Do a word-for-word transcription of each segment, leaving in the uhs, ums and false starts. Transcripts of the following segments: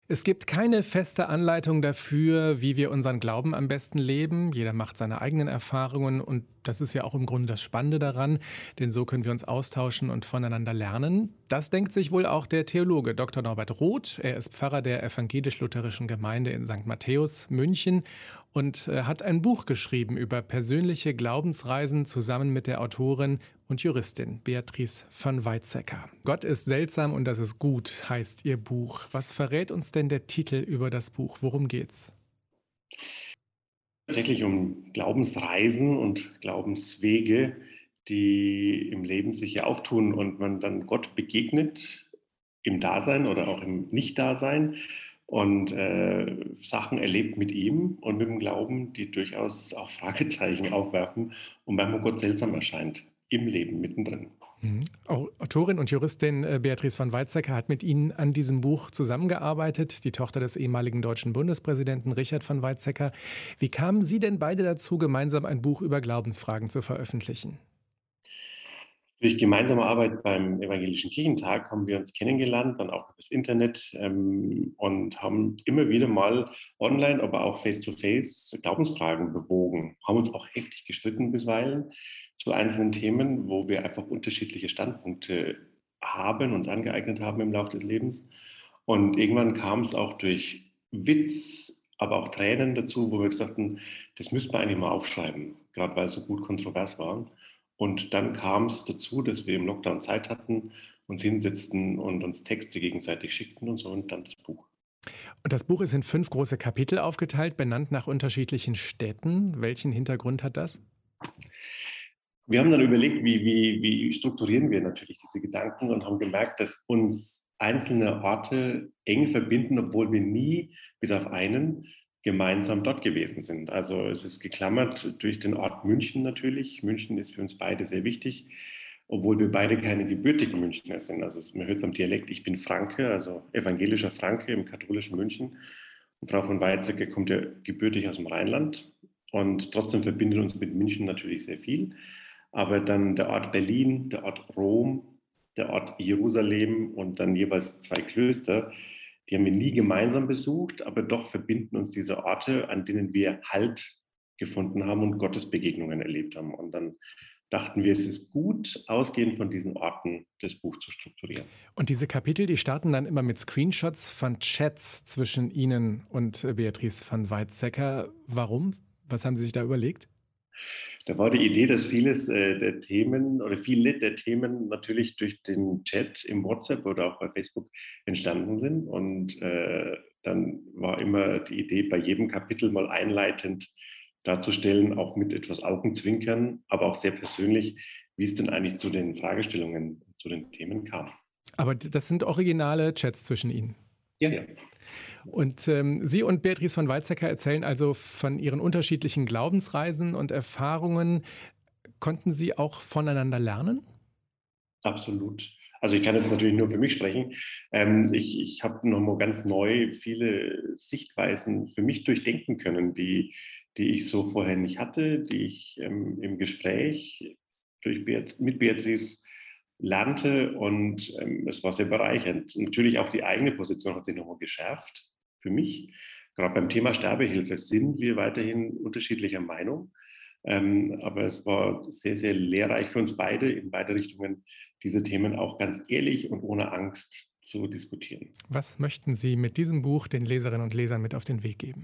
Es gibt keine feste Anleitung dafür, wie wir unseren Glauben am besten leben. Jeder macht seine eigenen Erfahrungen und das ist ja auch im Grunde das Spannende daran, denn so können wir uns austauschen und voneinander lernen. Das denkt sich wohl auch der Theologe Doktor Norbert Roth. Er ist Pfarrer der evangelisch-lutherischen Gemeinde in Sankt Matthäus, München und äh, hat ein Buch geschrieben über persönliche Glaubensreisen zusammen mit der Autorin und Juristin Beatrice von Weizsäcker. Gott ist seltsam und das ist gut, heißt ihr Buch. Was verrät uns denn der Titel über das Buch? Worum geht's? Tatsächlich um Glaubensreisen und Glaubenswege, die im Leben sich ja auftun und man dann Gott begegnet im Dasein oder auch im Nichtdasein und äh, Sachen erlebt mit ihm und mit dem Glauben, die durchaus auch Fragezeichen aufwerfen und manchmal Gott seltsam erscheint im Leben mittendrin. Mhm. Au- Autorin und Juristin äh, Beatrice von Weizsäcker hat mit Ihnen an diesem Buch zusammengearbeitet, die Tochter des ehemaligen deutschen Bundespräsidenten Richard von Weizsäcker. Wie kamen Sie denn beide dazu, gemeinsam ein Buch über Glaubensfragen zu veröffentlichen? Durch gemeinsame Arbeit beim Evangelischen Kirchentag haben wir uns kennengelernt, dann auch übers Internet ähm, und haben immer wieder mal online, aber auch face-to-face Glaubensfragen bewogen, haben uns auch heftig gestritten bisweilen zu einzelnen Themen, wo wir einfach unterschiedliche Standpunkte haben, uns angeeignet haben im Laufe des Lebens. Und irgendwann kam es auch durch Witz, aber auch Tränen dazu, wo wir gesagt haben, das müsste man eigentlich mal aufschreiben, gerade weil es so gut kontrovers war. Und dann kam es dazu, dass wir im Lockdown Zeit hatten, uns hinsetzten und uns Texte gegenseitig schickten und so und dann das Buch. Und das Buch ist in fünf große Kapitel aufgeteilt, benannt nach unterschiedlichen Städten. Welchen Hintergrund hat das? Wir haben dann überlegt, wie, wie, wie strukturieren wir natürlich diese Gedanken und haben gemerkt, dass uns einzelne Orte eng verbinden, obwohl wir nie, bis auf einen, gemeinsam dort gewesen sind. Also es ist geklammert durch den Ort München natürlich. München ist für uns beide sehr wichtig, obwohl wir beide keine gebürtigen Münchner sind. Also man hört es am Dialekt, ich bin Franke, also evangelischer Franke im katholischen München. Und Frau von Weizsäcker kommt ja gebürtig aus dem Rheinland. Und trotzdem verbindet uns mit München natürlich sehr viel. Aber dann der Ort Berlin, der Ort Rom, der Ort Jerusalem und dann jeweils zwei Klöster, die haben wir nie gemeinsam besucht, aber doch verbinden uns diese Orte, an denen wir Halt gefunden haben und Gottesbegegnungen erlebt haben. Und dann dachten wir, es ist gut, ausgehend von diesen Orten das Buch zu strukturieren. Und diese Kapitel, die starten dann immer mit Screenshots von Chats zwischen Ihnen und äh, Beatrice von Weizsäcker. Warum? Was haben Sie sich da überlegt? Da war die Idee, dass vieles äh, der Themen oder viele der Themen natürlich durch den Chat im WhatsApp oder auch bei Facebook entstanden sind. Und äh, dann war immer die Idee, bei jedem Kapitel mal einleitend darzustellen, auch mit etwas Augenzwinkern, aber auch sehr persönlich, wie es denn eigentlich zu den Fragestellungen, zu den Themen kam. Aber d- das sind originale Chats zwischen Ihnen. Ja, ja. Und ähm, Sie und Beatrice von Weizsäcker erzählen also von Ihren unterschiedlichen Glaubensreisen und Erfahrungen. Konnten Sie auch voneinander lernen? Absolut. Also ich kann jetzt natürlich nur für mich sprechen. Ähm, ich ich habe nochmal ganz neu viele Sichtweisen für mich durchdenken können, die, die ich so vorher nicht hatte, die ich ähm, im Gespräch durch Beat mit Beatrice lernte und ähm, es war sehr bereichernd. Natürlich auch die eigene Position hat sich nochmal geschärft für mich. Gerade beim Thema Sterbehilfe sind wir weiterhin unterschiedlicher Meinung. Ähm, aber es war sehr, sehr lehrreich für uns beide in beide Richtungen, diese Themen auch ganz ehrlich und ohne Angst zu diskutieren. Was möchten Sie mit diesem Buch den Leserinnen und Lesern mit auf den Weg geben?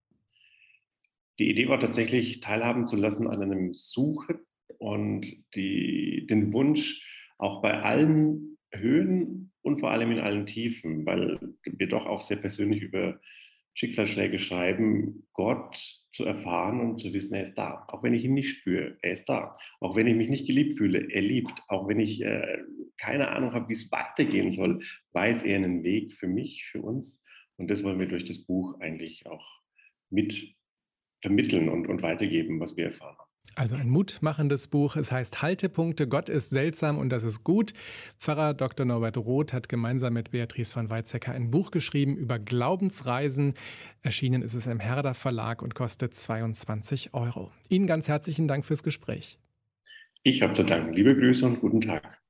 Die Idee war tatsächlich, teilhaben zu lassen an einem Suchen und die, den Wunsch, auch bei allen Höhen und vor allem in allen Tiefen, weil wir doch auch sehr persönlich über Schicksalsschläge schreiben, Gott zu erfahren und zu wissen, er ist da. Auch wenn ich ihn nicht spüre, er ist da. Auch wenn ich mich nicht geliebt fühle, er liebt. Auch wenn ich äh, keine Ahnung habe, wie es weitergehen soll, weiß er einen Weg für mich, für uns. Und das wollen wir durch das Buch eigentlich auch mit vermitteln und, und weitergeben, was wir erfahren haben. Also ein mutmachendes Buch. Es heißt Haltepunkte. Gott ist seltsam und das ist gut. Pfarrer Doktor Norbert Roth hat gemeinsam mit Beatrice von Weizsäcker ein Buch geschrieben über Glaubensreisen. Erschienen ist es im Herder Verlag und kostet zweiundzwanzig Euro. Ihnen ganz herzlichen Dank fürs Gespräch. Ich habe zu danken. Liebe Grüße und guten Tag.